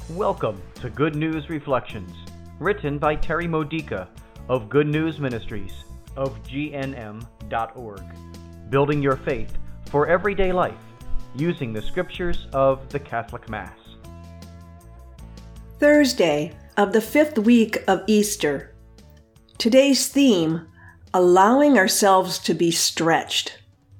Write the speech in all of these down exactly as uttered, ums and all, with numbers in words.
Welcome to Good News Reflections, written by Terry Modica of Good News Ministries of G N M dot org, building your faith for everyday life using the scriptures of the Catholic Mass. Thursday of the fifth week of Easter. Today's theme, allowing ourselves to be stretched.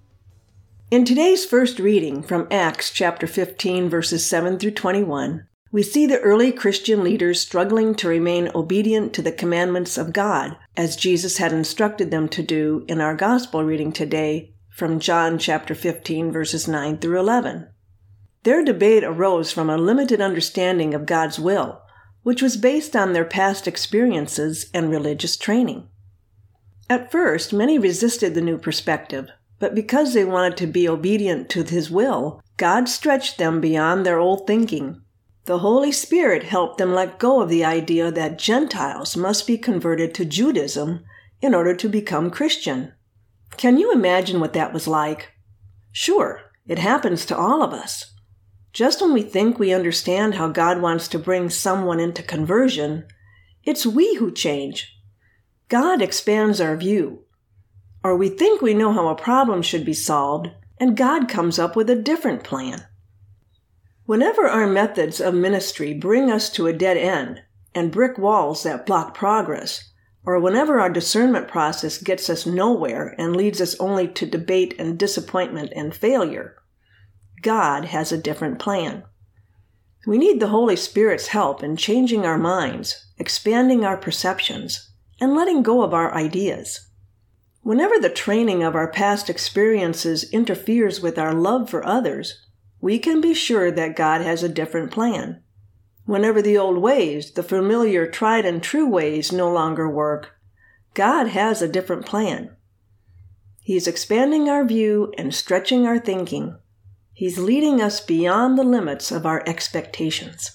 In today's first reading from Acts chapter fifteen, verses seven through twenty-one, we see the early Christian leaders struggling to remain obedient to the commandments of God, as Jesus had instructed them to do in our gospel reading today from John chapter fifteen, verses nine through eleven. Their debate arose from a limited understanding of God's will, which was based on their past experiences and religious training. At first, many resisted the new perspective, but because they wanted to be obedient to His will, God stretched them beyond their old thinking. The Holy Spirit helped them let go of the idea that Gentiles must be converted to Judaism in order to become Christian. Can you imagine what that was like? Sure, it happens to all of us. Just when we think we understand how God wants to bring someone into conversion, it's we who change. God expands our view. Or we think we know how a problem should be solved, and God comes up with a different plan. Whenever our methods of ministry bring us to a dead end and brick walls that block progress, or whenever our discernment process gets us nowhere and leads us only to debate and disappointment and failure, God has a different plan. We need the Holy Spirit's help in changing our minds, expanding our perceptions, and letting go of our ideas. Whenever the training of our past experiences interferes with our love for others, we can be sure that God has a different plan. Whenever the old ways, the familiar tried and true ways, no longer work, God has a different plan. He's expanding our view and stretching our thinking. He's leading us beyond the limits of our expectations.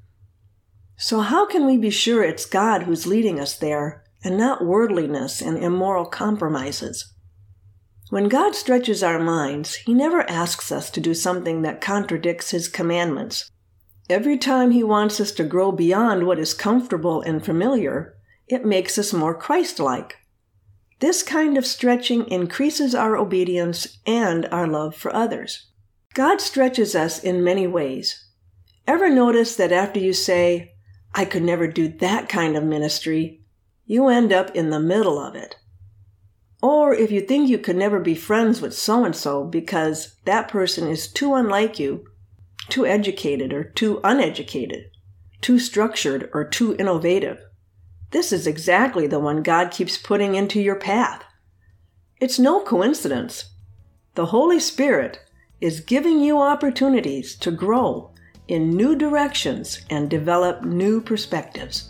So how can we be sure it's God who's leading us there and not worldliness and immoral compromises? When God stretches our minds, He never asks us to do something that contradicts His commandments. Every time He wants us to grow beyond what is comfortable and familiar, it makes us more Christ-like. This kind of stretching increases our obedience and our love for others. God stretches us in many ways. Ever notice that after you say, "I could never do that kind of ministry," you end up in the middle of it? Or if you think you could never be friends with so-and-so because that person is too unlike you, too educated or too uneducated, too structured or too innovative, this is exactly the one God keeps putting into your path. It's no coincidence. The Holy Spirit is giving you opportunities to grow in new directions and develop new perspectives.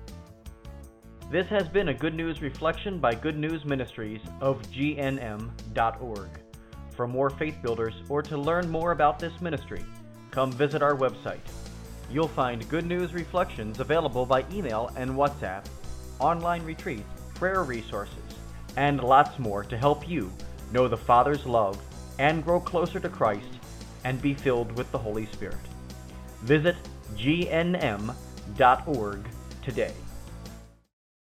This has been a Good News Reflection by Good News Ministries of G N M dot org. For more faith builders or to learn more about this ministry, come visit our website. You'll find Good News Reflections available by email and WhatsApp, online retreats, prayer resources, and lots more to help you know the Father's love and grow closer to Christ and be filled with the Holy Spirit. Visit G N M dot org today.